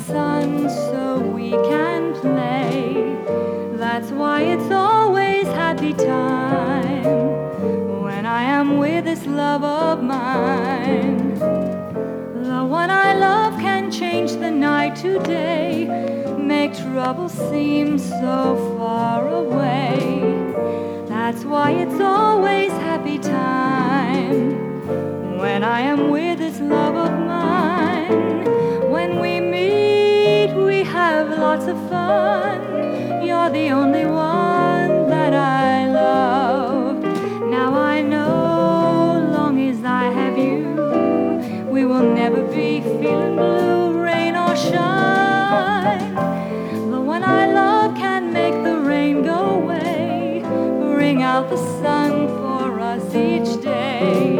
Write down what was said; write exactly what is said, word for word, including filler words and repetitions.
sun so we can play. That's why it's always happy time when I am with this love of mine. The one I love can change the night to day, make trouble seem so far away. That's why it's always happy time when I am with this love of mine. When we meet, we have lots of fun. You're the only one that I love. Now I know, long as I have you, we will never be feeling blue, rain or shine. The one I love can make the rain go away, bring out the sun for us each day.